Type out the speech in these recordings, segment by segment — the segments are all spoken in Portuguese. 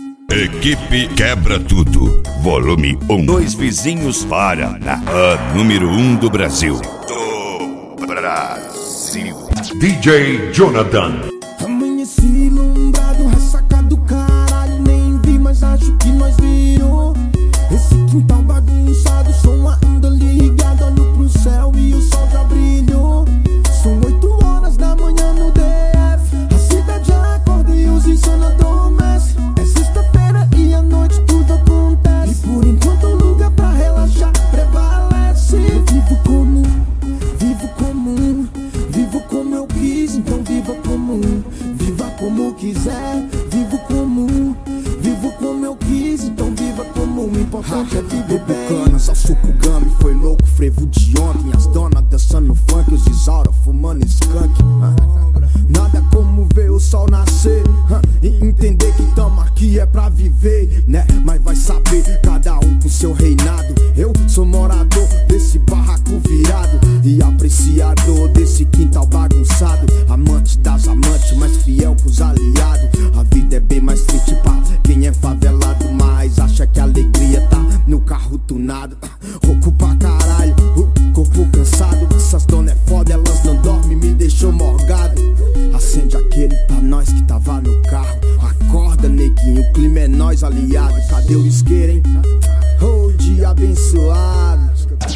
Equipe Quebra Tudo, volume 1. Dois vizinhos Paraná, a número 1 do Brasil. Do Brasil. DJ Jonathan. Amanheci ilumbrado, ressaca do caralho. Nem vi, mas acho que nós virou. Esse quintal bagunçado, som ainda ligado. Olho pro céu e o sol já brilhou. São 8 horas da manhã no DF. A cidade acorda e os insônia adormece. É sexta-feira e à noite tudo acontece. E por enquanto o lugar pra relaxar prevalece. Eu vivo comum, vivo comum. Vivo como eu quis, então viva comum. Viva como quiser, vivo comum. Vivo como eu quis, então viva comum. O importante é viver bem. Canas ao suco gami, foi louco, frevo de ontem. As donas dançando funk, os Isaura fumando skunk. Nada como ver o sol nascer e entender que tamo aqui é pra viver, né? Mas vai saber, cada um com seu reinado. Eu sou morador desse barraco virado e apreciador desse quintal bagunçado. Amante das amantes, mais fiel com os aliados. A vida é bem mais triste pra quem é favelado, mas acha que a alegria tá no carro tunado. Rouco pra caralho, corpo cansado. Essas donas é foda, elas não dormem, me deixou morgado. Acende aquele pra nós que tava no carro. Acorda, neguinho, o clima é nós, aliado. Cadê o isqueiro, hein? Oh, dia abençoado.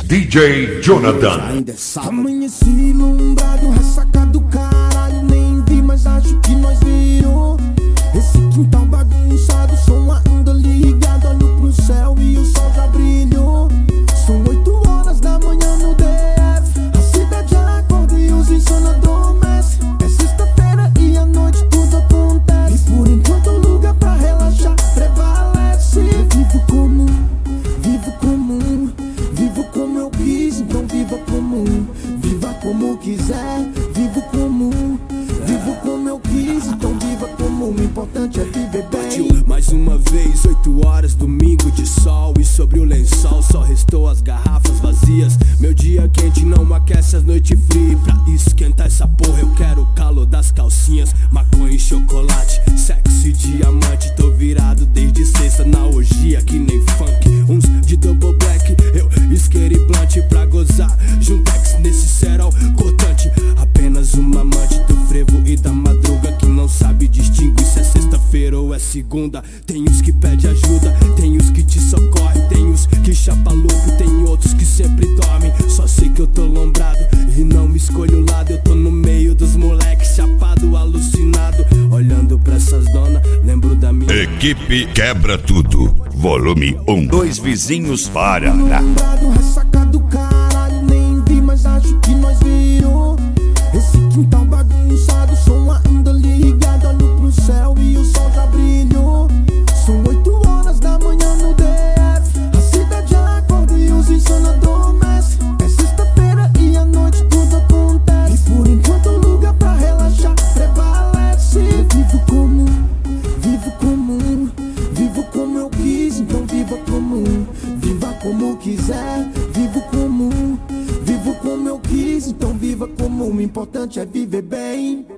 DJ Jonathan. Ainda é sábado. Amanheci ilumbrado, ressaca do caralho. Nem vi, mas acho que nós virou. Esse quintal bagunçado, som ainda ligado. Olho pro céu e o sol já brilhou. São 8 horas da manhã no DF. A cidade acorda e os insônia adormece. É sexta-feira e à noite tudo acontece. E por enquanto o lugar pra relaxar prevalece. Eu vivo comum, vivo comum. Vivo como eu quis, então viva comum. Viva como quiser, vivo comum. Vivo como eu quis, então viva comum. O importante é viver bem. Partiu mais uma vez, 8 horas, domingo de sol. E sobre o lençol só restou as garrafas vazias. Meu dia quente não aquece as noites frias. Pra esquentar essa porra eu quero o calor das calcinhas. Maconha e chocolate, sexo e diamante. Tô virado desde sexta na orgia que nem funk. Uns de double black, eu isqueiro e blunt pra gozar. Juntex nesse cerol cortante. Apenas uma amante do frevo e da madruga que não sabe distinguir se é sexta-feira ou é segunda. Tem os que pede ajuda, tem os que te socorre. Tem os que chapa louco, tem outros que sempre dormem. Só sei que eu tô lombrado e não me escolho o lado. Eu tô no meio dos moleques, chapado, alucinado. Olhando pra essas donas, lembro da minha. Equipe Quebra Tudo, volume 1. Dois vizinhos Paraná. Ilumbrado, ressaca do caralho. Nem vi, mas acho que nós virou. Esse quintal bagunçado, som ainda ligado. Olho pro céu e o sol já brilhou. São 8 horas da manhã no DF. A cidade acorda e os insônia adormece. É sexta-feira e à noite tudo acontece. E por enquanto o lugar pra relaxar prevalece. Eu vivo comum, vivo comum. Vivo como eu quis, então viva comum. Viva como quiser, vivo comum. Vivo como eu quis, então viva comum. O importante é viver bem.